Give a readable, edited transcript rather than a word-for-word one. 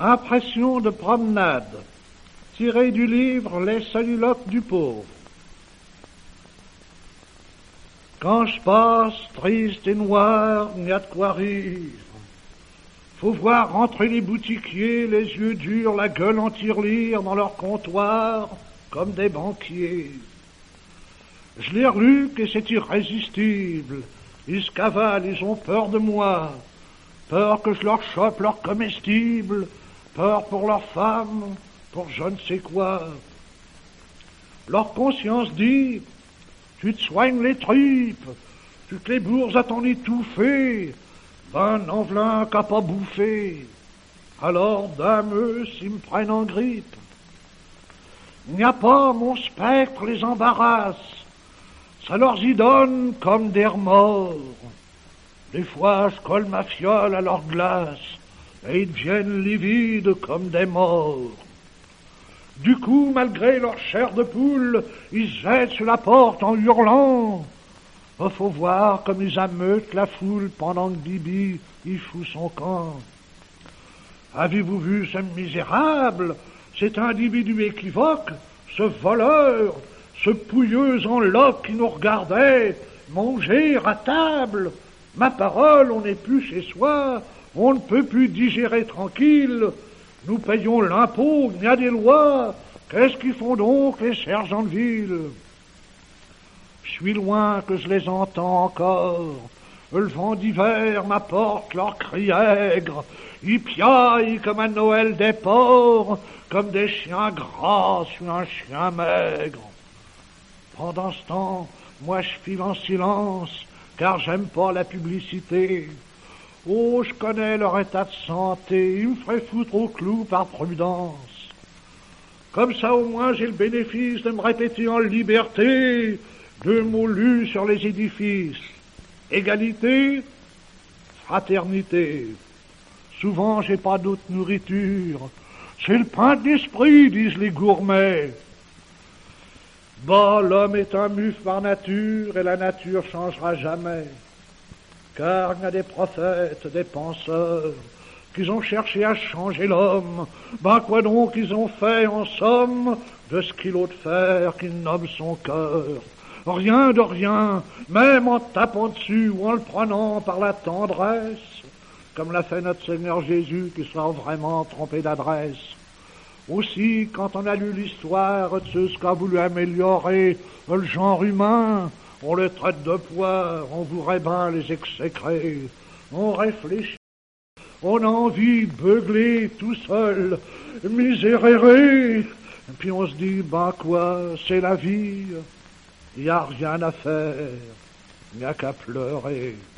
Impression de promenade, tirée du livre Les soliloques du pauvre. Quand je passe, triste et noir, il n'y a de quoi rire. Faut voir rentrer les boutiquiers, les yeux durs, la gueule en tirelire dans leur comptoir, comme des banquiers. Je les reluque et c'est irrésistible. Ils se cavalent, ils ont peur de moi. Peur que je leur chope leur comestible. Peur pour leurs femmes, pour je ne sais quoi. Leur conscience dit, tu te soignes les tripes, tu te les bourses à t'en étouffer, ben en v'là qu'à pas bouffer. Alors, dameux, s'ils me prennent en grippe. Il n'y a pas, mon spectre les embarrasse, ça leur y donne comme des remords. Des fois, je colle ma fiole à leur glace, et ils deviennent livides comme des morts. Du coup, malgré leur chair de poule, ils se jettent sur la porte en hurlant. Faut voir comme ils ameutent la foule pendant que Bibi y fout son camp. Avez-vous vu ce misérable, cet individu équivoque, ce voleur, ce pouilleux en loques qui nous regardait manger à table? Ma parole, on n'est plus chez soi, on ne peut plus digérer tranquille. Nous payons l'impôt, il y a des lois. Qu'est-ce qu'ils font donc, les sergents de ville? Je suis loin que je les entends encore. Le vent d'hiver m'apporte leurs cris aigres. Ils piaillent comme à Noël des porcs, comme des chiens gras sur un chien maigre. Pendant ce temps, moi je file en silence, car j'aime pas la publicité. Oh, je connais leur état de santé, ils me feraient foutre au clou par prudence. Comme ça, au moins, j'ai le bénéfice de me répéter en liberté deux mots lus sur les édifices. Égalité, fraternité. Souvent, j'ai pas d'autre nourriture. C'est le pain de l'esprit, disent les gourmets. Bah, l'homme est un mufle par nature, et la nature changera jamais. Car il y a des prophètes, des penseurs, qui ont cherché à changer l'homme. Ben quoi donc ils ont fait, en somme, de ce kilo de fer qu'ils nomment son cœur? Rien de rien, même en tapant dessus ou en le prenant par la tendresse, comme l'a fait notre Seigneur Jésus qui sera vraiment trompé d'adresse. Aussi, quand on a lu l'histoire de ceux qui ont voulu améliorer le genre humain, on le traite de poire, on voudrait bien les exécrer. On réfléchit, on a envie de beugler tout seul, miséréré. Et puis on se dit, ben quoi, c'est la vie, il n'y a rien à faire, il n'y a qu'à pleurer.